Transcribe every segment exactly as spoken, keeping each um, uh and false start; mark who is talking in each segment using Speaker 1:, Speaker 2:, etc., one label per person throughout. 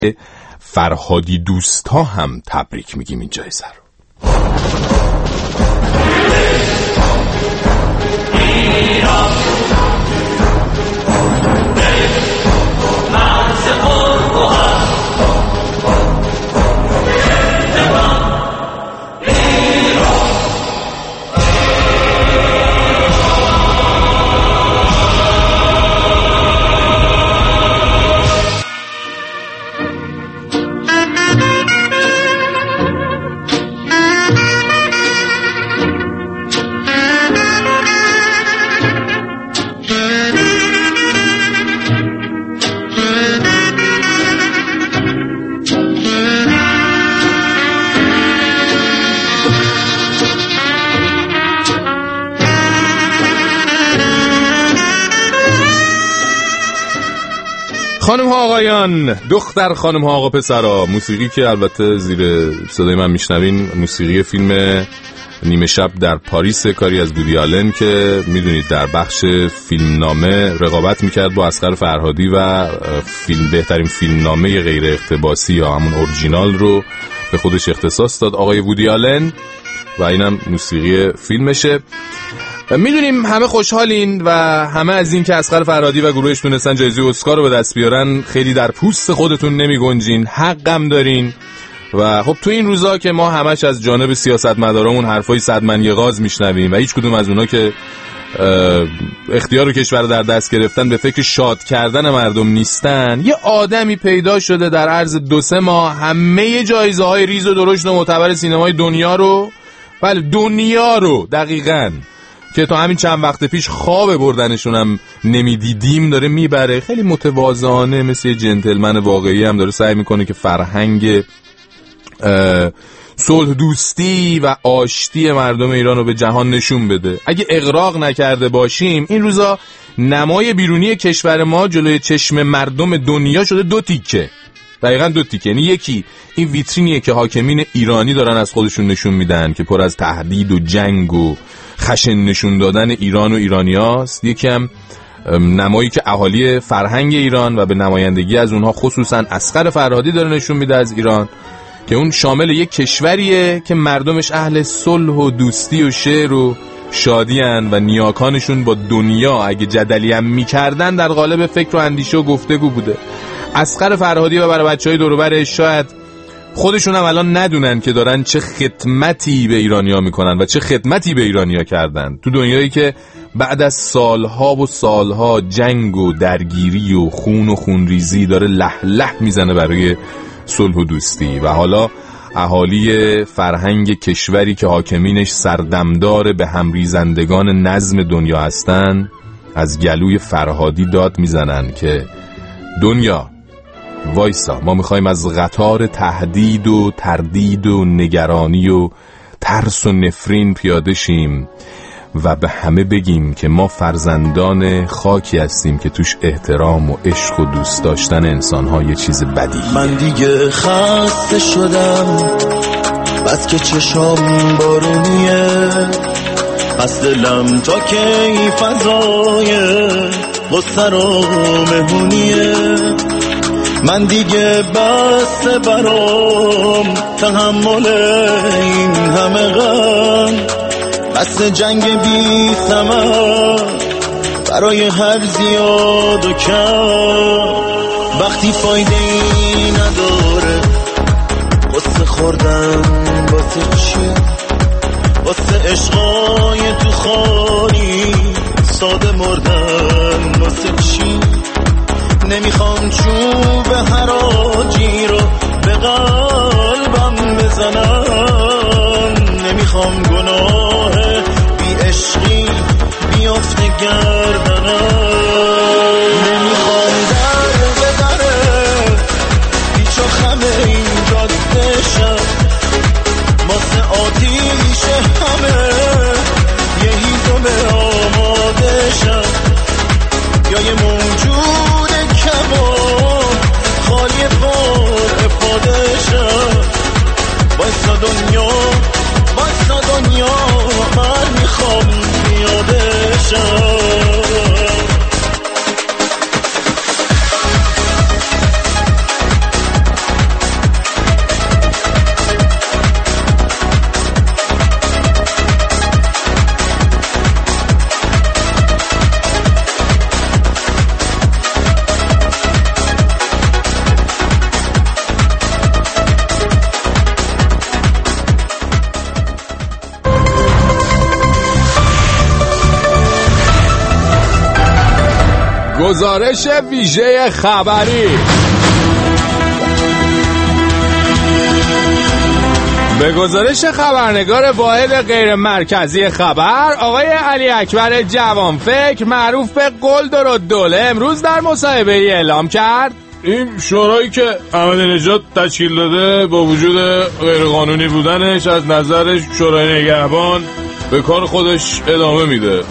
Speaker 1: فرهادی دوستا هم تبریک میگیم این جایزه رو. خانم ها آقایان، دختر خانم ها آقا پسرا، موسیقی که البته زیر صدای من میشنوین موسیقی فیلم نیمه شب در پاریس، کاری از وودی آلن که میدونید در بخش فیلمنامه رقابت میکرد با اصغر فرهادی و فیلم بهترین فیلمنامه غیر اقتباسی یا همون اورجینال رو به خودش اختصاص داد آقای وودی آلن و اینم موسیقی فیلمشه. میدونیم همه خوشحالین و همه از این که اصغر فرهادی و گروهش تونستن جایزه اسکار رو به دست بیارن خیلی در پوست خودتون نمی گنجین، حقم دارین. و خب تو این روزا که ما همش از جانب سیاستمدارامون حرفای صدمن یغاز میشنویم و هیچ کدوم از اونا که اختیار و کشور در دست گرفتن به فکر شاد کردن مردم نیستن، یه آدمی پیدا شده در عرض دو سه ماه همه جایزه های ریز و درشت و معتبر سینمای دنیا رو، بله دنیا رو دقیقاً، که تا همین چند وقت پیش خواب بردنشون هم نمیدیدیم داره میبره. خیلی متواضعانه مثل یه جنتلمن واقعی هم داره سعی میکنه که فرهنگ صلح دوستی و آشتی مردم ایران رو به جهان نشون بده. اگه اغراق نکرده باشیم این روزا نمای بیرونی کشور ما جلوی چشم مردم دنیا شده دو تیکه، دقیقاً دو تیکه. یعنی یکی این ویترینیه که حاکمین ایرانی دارن از خودشون نشون میدن که پر از تهدید و جنگ و خشن نشون دادن ایران و ایرانیاست، یکی هم نمایی که اهالی فرهنگ ایران و به نمایندگی از اونها خصوصا اصغر فرهادی داره نشون میده از ایران، که اون شامل یک کشوریه که مردمش اهل صلح و دوستی و شعر و شادیان و نیاکانشون با دنیا اگه جدلی هم میکردن در قالب فکر و اندیشه و گفتگو بوده. اصغر فرهادی و برای بچهای دور و برش شاید خودشون هم الان ندونن که دارن چه خدمتی به ایرانیا میکنن و چه خدمتی به ایرانیا کردن تو دنیایی که بعد از سالها و سالها جنگ و درگیری و خون و خونریزی داره لح لح میزنه برای صلح و دوستی. و حالا اهالی فرهنگ کشوری که حاکمینش سردمدار به همریزندگان نظم دنیا هستن از گلوی فرهادی داد میزنن که دنیا وایسا، ما میخوایم از قطار تهدید و تردید و نگرانی و ترس و نفرین پیاده شیم و به همه بگیم که ما فرزندان خاکی هستیم که توش احترام و عشق و دوست داشتن انسان‌ها یه چیز بدیهیه.
Speaker 2: من دیگه خسته شدم بس که چشام بارونیه، بس دلم تا که این فضای غصه رو مهونیه. من دیگه بس برام تحمل این همه غم، بس جنگ بی ثمر برای هر زیاد و کم. وقتی فایده ای نداره قصه خوردم واسه چی؟ واسه عشقای تو خالی ساده مردن واسه چی؟ نمیخوام چوب حراجی رو به قلبم بزنم، نمیخوام گناه بی عشقی بیافته گردنم، نمیخوام در به دره پیچ و خمه این جاده شم، واسه آتیش همه یه هیزم آماده شم، یا یه موجود کمان خالی بار افاده شم. وایسا دنیا وایسا دنیا من میخوام پیاده شم.
Speaker 1: گزارش ویژه خبری. به گزارش خبرنگار واحد غیر مرکزی خبر آقای علی اکبر جوانفکر معروف به قلدر الدوله امروز در مصاحبه ای اعلام کرد
Speaker 3: این شورایی که احمد نژاد تشکیل داده با وجود غیرقانونی بودنش از نظر شورای نگهبان به کار خودش ادامه میده.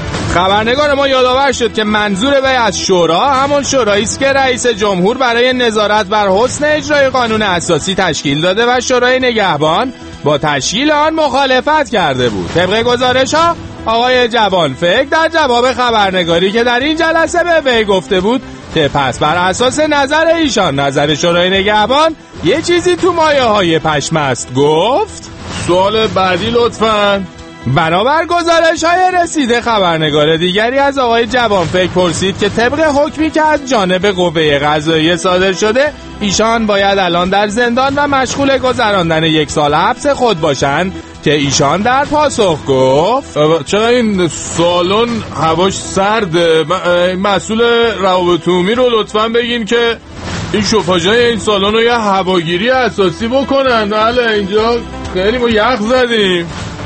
Speaker 1: خبرنگار ما یادآور شد که منظور وی از شورا همون شورایی است که رئیس جمهور برای نظارت بر حسن اجرای قانون اساسی تشکیل داده و شورای نگهبان با تشکیل آن مخالفت کرده بود. طبق گزارش ها آقای جوانفکر در جواب خبرنگاری که در این جلسه به وی گفته بود که پس بر اساس نظر ایشان نظر شورای نگهبان یه چیزی تو مایه های پشم است گفت.
Speaker 3: سوال بعدی لطفاً.
Speaker 1: بنابر گزارش های رسیده خبرنگار دیگری از آقای جوانفکر پرسید که طبق حکمی که از جانب قوه قضاییه صادر شده ایشان باید الان در زندان و مشغول گذراندن یک سال حبس خود باشند که ایشان در پاسخ گفت
Speaker 3: چرا این سالن هواش سرده؟ مسئول روابط عمومی رو لطفاً بگین که این شوفاژای این سالن رو یه هواگیری اساسی بکنن. بله اینجا خیلی ما یخ زدیم.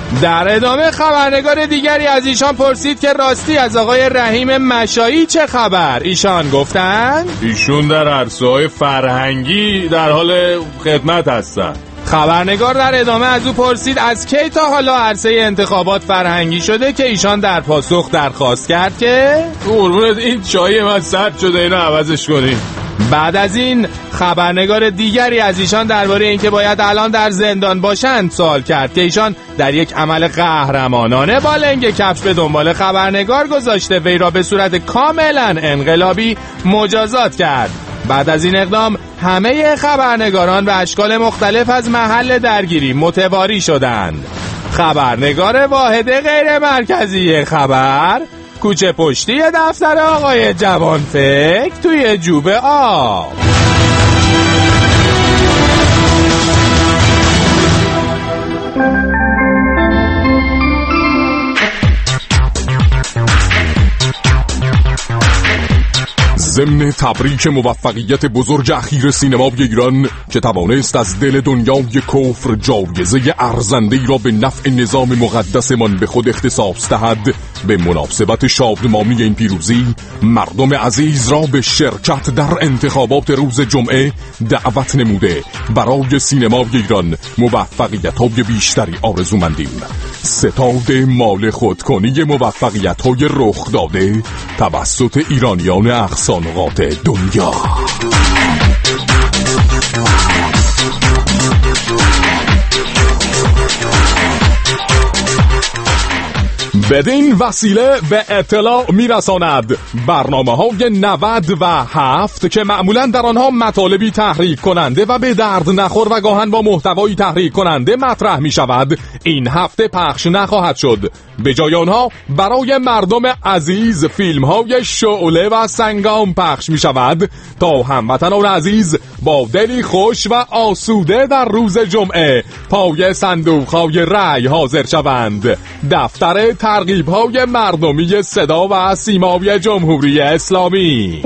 Speaker 1: در ادامه خبرنگار دیگری از ایشان پرسید که راستی از آقای رحیم مشایی چه خبر؟ ایشان گفتند
Speaker 3: ایشون در عرصه‌های فرهنگی در حال خدمت هستن.
Speaker 1: خبرنگار در ادامه از او پرسید از کی تا حالا عرصه انتخابات فرهنگی شده که ایشان در پاسخ درخواست کرد که
Speaker 3: قربونت این چای من سرد شده اینو عوضش کنیم.
Speaker 1: بعد از این خبرنگار دیگری از ایشان درباره اینکه باید الان در زندان باشند سوال کرد که ایشان در یک عمل قهرمانانه با لنگ کفش به دنبال خبرنگار گذاشته وی را به صورت کاملا انقلابی مجازات کرد. بعد از این اقدام همه خبرنگاران به اشکال مختلف از محل درگیری متواری شدند. خبرنگار واحد غیر مرکزی خبر کوچه پشتی دفتر آقای جوانفکر توی جوب آب.
Speaker 4: ضمن تبریک موفقیت بزرگ اخیر سینمای ایران که توانست از دل دنیای کفر جایزه ارزنده‌ای را به نفع نظام مقدسمان به خود اختصاص دهد، به مناسبت شادمانی این پیروزی مردم عزیز را به شرکت در انتخابات روز جمعه دعوت نموده برای سینمای ایران موفقیت‌های بیشتری آرزومندیم. ستاد مال خودکنی موفقیت‌های رخ داده توسط ایرانیان اقصا نقاط دنیا. بدین وسیله به اطلاع میرساند برنامه های نود و هفت که معمولا در آنها مطالبی تحریک کننده و به درد نخور و گاهن با محتوایی تحریک کننده مطرح می شود این هفته پخش نخواهد شد. به جای آنها برای مردم عزیز فیلم های شعله و سنگام پخش می شود تا هموطنان عزیز با دلی خوش و آسوده در روز جمعه پای صندوق های رأی حاضر شوند. دفتر ترغیب های مردمی صدا و سیمای جمهوری اسلامی.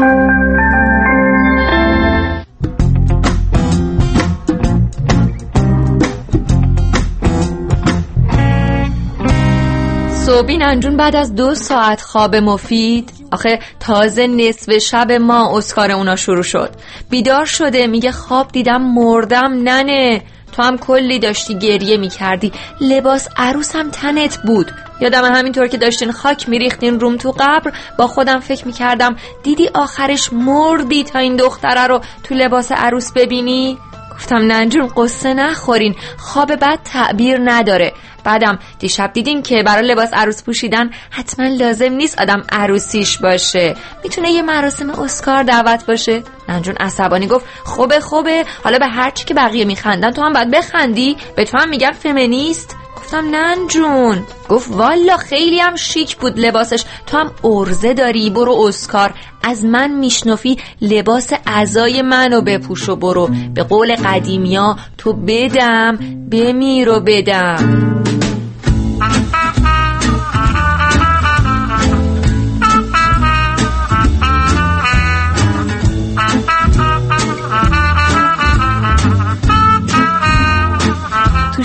Speaker 5: صبحین انجون بعد از دو ساعت خواب مفید، آخه تازه نصف شب ما اسکار اونا شروع شد، بیدار شده میگه خواب دیدم مردم. ننه تو هم کلی داشتی گریه میکردی، لباس عروسم تنت بود. یادم همینطور که داشتین خاک میریختین روم تو قبر با خودم فکر میکردم دیدی آخرش مردی تا این دختره رو تو لباس عروس ببینی؟ گفتم ننجون قصه نخورین، خواب بد تعبیر نداره. بعدم دیشب دیدین که برای لباس عروس پوشیدن حتما لازم نیست آدم عروسیش باشه، میتونه یه مراسم اسکار دعوت باشه. ننجون عصبانی گفت خوبه خوبه، حالا به هر چی که بقیه میخندن تو هم باید بخندی، به تو هم میگن فمینیست. گفتم ننجون. گفت والا خیلی هم شیک بود لباسش، تو هم ارزه داری، برو اسکار، از من میشنفی لباس عزای منو بپوش و برو، به قول قدیمیا تو بدم بمیر و بدم.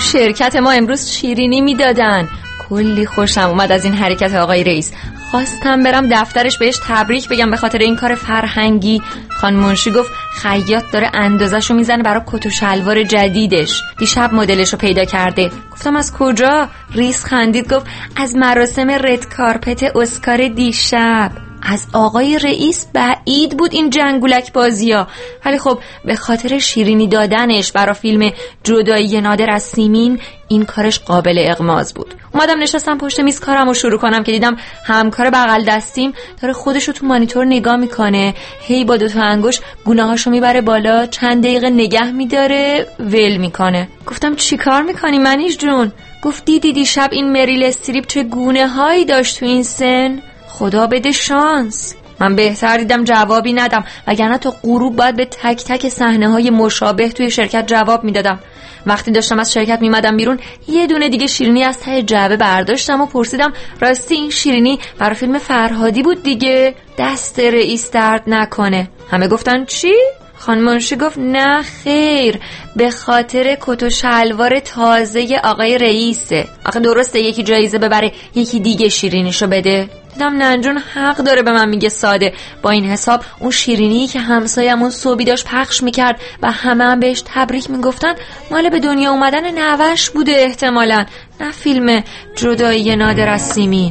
Speaker 5: شرکت ما امروز شیرینی میدادن. کلی خوشم اومد از این حرکت آقای رئیس. خواستم برم دفترش بهش تبریک بگم به خاطر این کار فرهنگی. خانم منشی گفت خیاط داره اندازه‌شو میزنه برای کت و شلوار جدیدش، دیشب مدلشو پیدا کرده. گفتم از کجا؟ ریس خندید گفت از مراسم رد کارپت اسکار دیشب. از آقای رئیس بعید بود این جنگولک بازیا، ولی خب به خاطر شیرینی دادنش برای فیلم جدایی نادر از سیمین این کارش قابل اغماض بود. اومدم نشستم پشت میز کارمو شروع کنم که دیدم همکار بغل دستیم داره خودشو تو مانیتور نگاه میکنه، هی با دوتا انگوش گونه‌هاشو میبره بالا، چند دقیقه نگه میداره ول میکنه. گفتم چی کار میکنی منیش جون؟ گفت دیدی دیشب این مریل استریپ چه گونه هایی داشت تو این سن؟ خدا بده شانس. من بهتر دیدم جوابی ندم، وگرنه تا غروب باید به تک تک صحنه های مشابه توی شرکت جواب میدادم. وقتی داشتم از شرکت میمدم بیرون یه دونه دیگه شیرینی از ته جعبه برداشتم و پرسیدم راستی این شیرینی برای فیلم فرهادی بود دیگه؟ دست رئیس درد نکنه. همه گفتن چی؟ خانم منشی گفت نه خیر، به خاطر کت و شلوار تازه آقای رئیسه. آخه درسته یکی جایزه ببره یکی دیگه شیرینیشو بده؟ دیدم ننجون حق داره به من میگه ساده. با این حساب اون شیرینی که همسایمون صبحی داشت پخش میکرد و همه هم بهش تبریک میگفتن مال به دنیا اومدن نوش بوده احتمالاً، نه فیلم جدایی نادر از سیمین.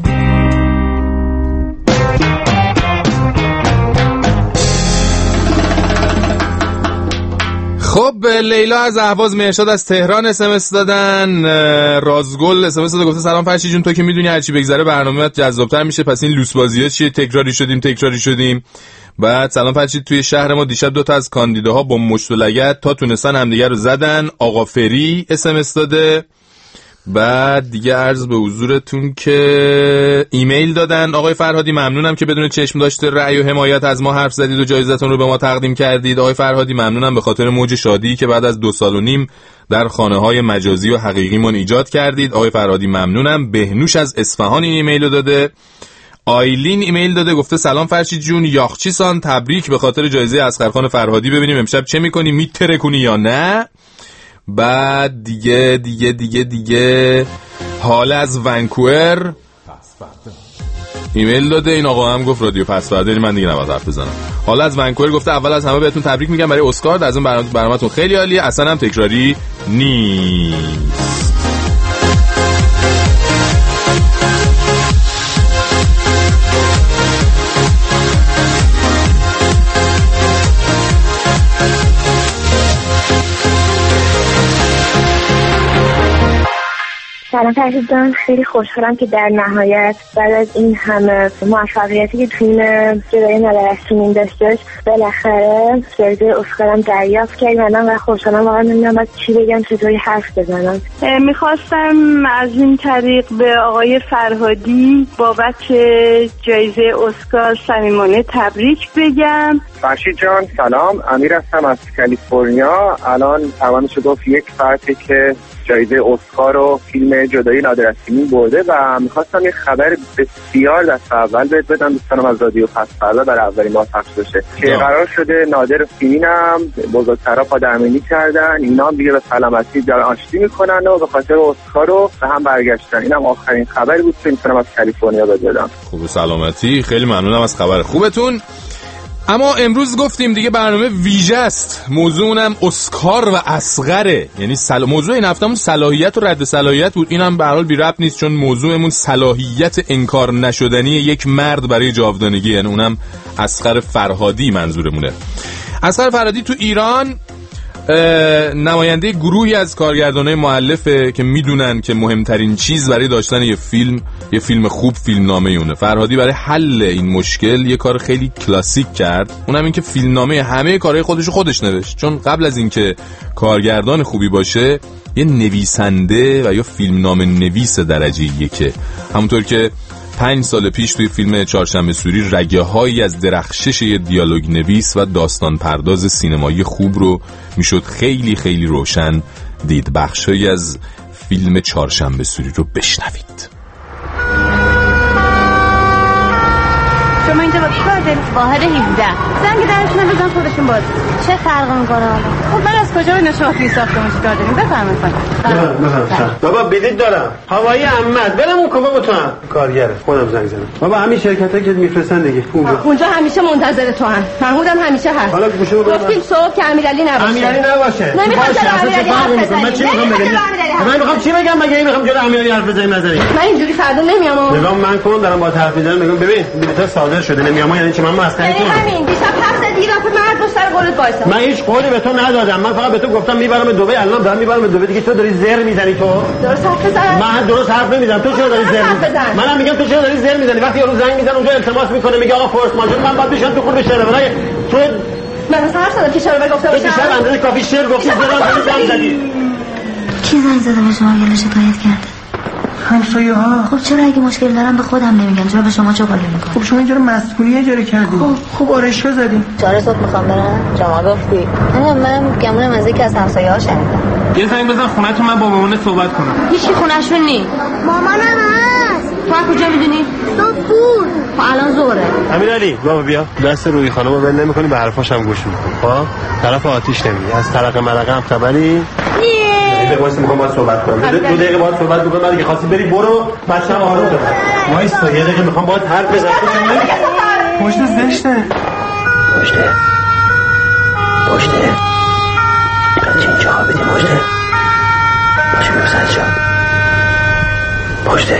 Speaker 1: خب لیلا از اهواز، مرشاد از تهران اس ام اس دادن، رازگل اس ام اس داده گفته سلام فرشی جون، تو که میدونی هرچی بگذره برنامه جذابتر میشه، پس این لوس بازی‌ها چیه؟ تکراری شدیم تکراری شدیم. بعد سلام فرشی، توی شهر ما دیشب دو تا از کاندیداها با مشت و لگد تا تونستن همدیگه رو زدن. آقا فری اس ام اس داده. بعد دیگه عرض به حضورتون که ایمیل دادن آقای فرهادی، ممنونم که بدون چشم داشته رأی و حمایت از ما حرف زدید و جایزتون رو به ما تقدیم کردید. آقای فرهادی ممنونم به خاطر موج شادی که بعد از دو سال و نیم در خانه‌های مجازی و حقیقیمون ایجاد کردید. آقای فرهادی ممنونم. بهنوش از اصفهان این ایمیل داده. آیلین ایمیل داده گفته سلام فرشید جون، یاخچیسان تبریک به خاطر جایزه اصغرخان فرهادی، ببینیم امشب چه می‌کنی، میترکونی یا نه. بعد دیگه دیگه دیگه دیگه حال از ونکوور ایمیل داده. این آقا هم گفت رادیو پس فردا، من دیگه نباید حرف بزنم. حال از ونکوور گفته اول از همه بهتون تبریک میگم برای اسکار، از اون برنامه برنامه‌تون خیلی عالیه، اصلا هم تکراری نیست.
Speaker 6: سلام فرشید جان، خیلی خوشحالم که در نهایت بعد از این همه موفقیتی که توی جدایی نادر از سیمین داشتش بالاخره جایزه اسکارم دریافت کردیم و خوشحالم، واقعا نمیدونم باید چی بگم، چطوری حرف بزنم. میخواستم از این طریق به آقای فرهادی بابت جایزه اسکار صمیمانه تبریک بگم.
Speaker 7: فرشید جان سلام، امیر هستم از کالیفرنیا. الان تمامش گفت یک ساعته که جایزه اسکار و فیلم جدایی نادر از سیمین برده و میخواستم یه خبر بسیار دست اول بهت بدم. دوستانم از رادیو پس فردا در اولین ماه پخش بشه که قرار شده نادر و سیمین هم بزرگترها پادرمینی کردن، اینا هم دیگه به سلامتی در آشتی میکنن و به خاطر اسکار رو به هم برگشتن. اینم آخرین خبری بود که میتونم از کالیفرنیا بدم.
Speaker 1: خوب سلامتی، خیلی ممنونم از خبر خوبتون. اما امروز گفتیم دیگه برنامه ویژه است، موضوعمون اسکار و اصغره، یعنی سل... موضوع این هفتهمون صلاحیت و رد صلاحیت بود. اینم به هر حال بی ربط نیست چون موضوعمون صلاحیت انکار نشدنی یک مرد برای جاودانگی، یعنی اونم اصغر فرهادی منظورمونه. اصغر فرهادی تو ایران نماینده گروهی از کارگردانای مؤلفه که میدونن که مهمترین چیز برای داشتن یه فیلم یه فیلم خوب فیلمنامه اونه. فرهادی برای حل این مشکل یه کار خیلی کلاسیک کرد، اونم این که فیلمنامه همه کارهای خودشو خودش نوشت، چون قبل از اینکه کارگردان خوبی باشه یه نویسنده و یا فیلمنامه نویس درجه یکه. همونطور که پنج سال پیش توی فیلم چهارشنبه سوری رگه هایی از درخشش یه دیالوگ نویس و داستان پرداز سینمایی خوب رو میشد خیلی خیلی روشن دید. بخشایی از فیلم چهارشنبه سوری رو بشنوید.
Speaker 8: شما اینجا با کی کار دارید؟ واحد هفده. زنگ درشون بزن خودشون باز. چه فرق میکنه حالا؟ خب من از کجا اینا شما توی ساختمون چیکار داریم؟ بفرمایید خانم.
Speaker 9: بابا بلیط دارم. هوایی احمد برمون کن بابا تو هم کارگره. خودم زنگ زدم. بابا همین شرکتایی که میفرستن دیگه. اونجا
Speaker 8: اونجا همیشه منتظر تو هم. محمودم همیشه هست.
Speaker 9: حالا گوشو بگو.
Speaker 8: گفتیم صبح که امیرعلی نباشه.
Speaker 9: امیرعلی نباشه.
Speaker 8: نمیخوام جلو امیرعلی حرف بزنی.
Speaker 9: من چی میخوام بگم؟ من میخوام چی بگم مگه این میخوام جلو امیرعلی حرف بزنیم نذاری.
Speaker 8: من اینجوری فردا نمیام.
Speaker 9: نگاه من کن دارم با حرف میزنم میگم ببین بلیط صادر شده نمیام یعنی چی من مسخره
Speaker 8: کنم. همین دیشب هفت دیرم که مرد دو سر قولت وایسا.
Speaker 9: من هیچ قولی به تو ندادم. من فقط به تو گفتم میبرم دبی الان دارم میبرم دبی دیگه تو داری زر میزنی تو.
Speaker 8: درست حرف بزن.
Speaker 9: من درست حرف نمیزنم. تو چرا داری زر میزنی؟ منم میگم تو چرا داری زر میزنی؟ وقتی یارو زنگ میزنه اونجا التماس میکنه میگه آقا فورس ماژور من بعد بشم تو خود بشه نه تو
Speaker 8: من اصلا حرف زدم که چرا بگفتم
Speaker 9: تو دیشب اندازه کافی شعر گفتی زرا زنگ زدی.
Speaker 10: کی زنگ زده به شما گله شکایت کرده؟
Speaker 11: همسایه ها.
Speaker 10: خب چرا اگه مشکل دارم به خودم نمیگن؟ چرا به شما چه قالی میکنن؟
Speaker 11: خب شما اینجا رو مسئولی اجاره کردید.
Speaker 10: خب
Speaker 11: خوب آرایشگاه زدین.
Speaker 10: چهار صبح میخوام برم. شما گفتی. نه من گمونم از یکی از همسایه ها شنیدم.
Speaker 11: یه زنگ بزن خونه‌تون من با مامانت صحبت کنم.
Speaker 8: هیچ کی خونه‌شون نی.
Speaker 10: مامانم هست.
Speaker 8: تو از کجا میدونی؟
Speaker 10: صبحون.
Speaker 8: خب الان ظهره.
Speaker 9: امیرعلی بابا بیا. دست روی خانمو ول نمی‌کنی به حرفاش هم گوش می‌کنی. خب طرف آتیش نمیدی. از طرق مرقه هم خبری؟ یه دقیقه واسه میخوام باید صحبت کنم. دو دقیقه باید صحبت بکنم. بعد اگه خواستی بری برو بچه‌م آروم بده. وایسا یه دقیقه میخوام باید حرف بزنم.
Speaker 11: پشت زشته.
Speaker 12: پشته. پشته. بچه اینجا ها بدیم پشته. باشه برو سر جا. پشته.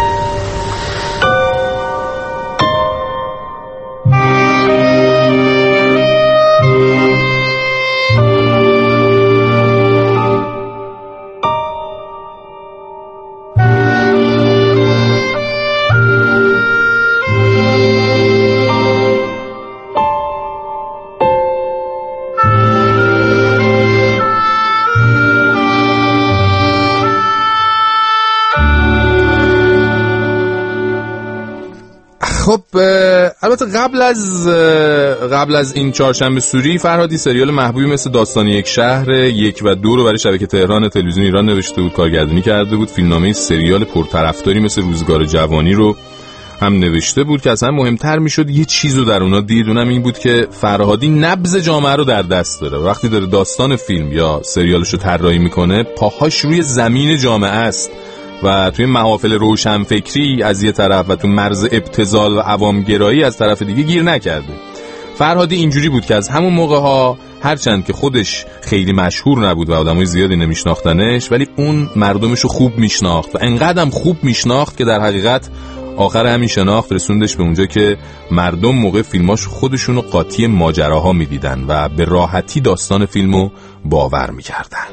Speaker 1: خب البته قبل از قبل از این چهارشنبه سوری فرهادی سریال محبوبی مثل داستان یک شهر یک و دو رو برای شبکه تهران تلویزیون ایران نوشته بود، کارگردانی کرده بود. فیلمنامه سریال پرطرفداری مثل روزگار جوانی رو هم نوشته بود که اصلا مهمتر میشد یه چیزو در اونا دید، اونم این بود که فرهادی نبض جامعه رو در دست داره. وقتی داره داستان فیلم یا سریالش رو طراحی میکنه پاهاش روی زمین جامعه است و توی محافل روشنفکری از یه طرف و تو مرز ابتذال و عوامگرایی از طرف دیگه گیر نکرده. فرهادی اینجوری بود که از همون موقع ها هرچند که خودش خیلی مشهور نبود و آدمای زیادی نمیشناختنش، ولی اون مردمشو خوب میشناخت و انقدرم خوب میشناخت که در حقیقت آخر همین شناخت رسوندش به اونجا که مردم موقع فیلماش خودشونو قاطی ماجراها میدیدن و به راحتی داستان فیلمو باور میکردن.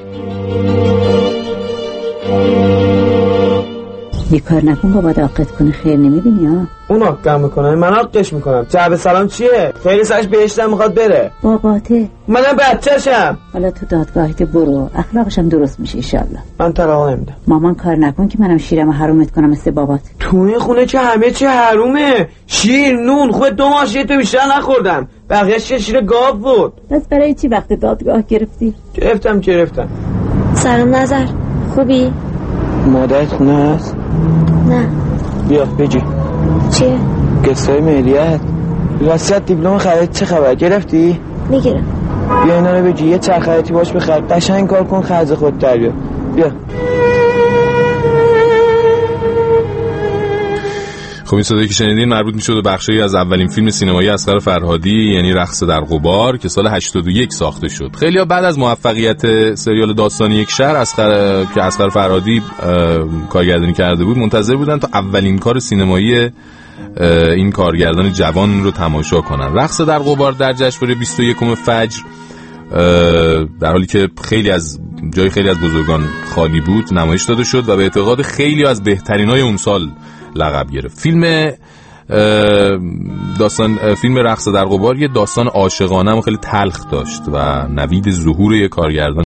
Speaker 13: یه کار نکن بابا داقت کنه خیر نمیبینی ها؟
Speaker 11: اون آقم میکنه من آقش میکنم. جعب سلام چیه؟ خیلی سرش بهشتم میخواد بره.
Speaker 13: باباته
Speaker 11: منم بچه‌شم.
Speaker 13: حالا تو دادگاهت برو اخلاقشم درست میشه ایشالله.
Speaker 11: من طلاق نمیدم.
Speaker 13: مامان کار نکن که منم شیرم حرومت کنم مثل بابات.
Speaker 11: تو این خونه که همه چی حرومه. شیر نون خوب دو ماشه تو بیشتر نخوردم. بقیه شیر شیر گاو بود.
Speaker 13: بس برای چی وقت دادگاه گرفتی؟
Speaker 11: گرفتم گرفتم.
Speaker 10: سلام نظر خوبی؟
Speaker 11: مادرت خونه هست؟
Speaker 10: نه.
Speaker 11: بیا بجی.
Speaker 10: چیه؟
Speaker 11: قصه مهریت. واسط دیپلم خرید چه خبر گرفتی؟
Speaker 10: میگیرم.
Speaker 11: بیا اینا رو بجی یه چرخ خریدی باش بخر قشنگ کار کن خرج خود در بیا. بیا.
Speaker 1: خب این صدایی که شنیدین مربوط میشد به بخشی از اولین فیلم سینمایی اصغر فرهادی یعنی رقص در غبار که سال هشتاد و یک ساخته شد. خیلی‌ها بعد از موفقیت سریال داستان یک شهر اصغر که اصغر فرهادی کارگردانی کرده بود منتظر بودن تا اولین کار سینمایی این کارگردان جوان رو تماشا کنن. رقص در غبار در جشنواره بیست و یکم فجر در حالی که خیلی از جای خیلی از بزرگان خالی بود نمایش داده شد و به اعتقاد خیلی از بهترینای اون سال لقب گرفت. فیلم داستان فیلم رقص در غبار یه داستان عاشقانه و خیلی تلخ داشت و نوید ظهور یک کارگردان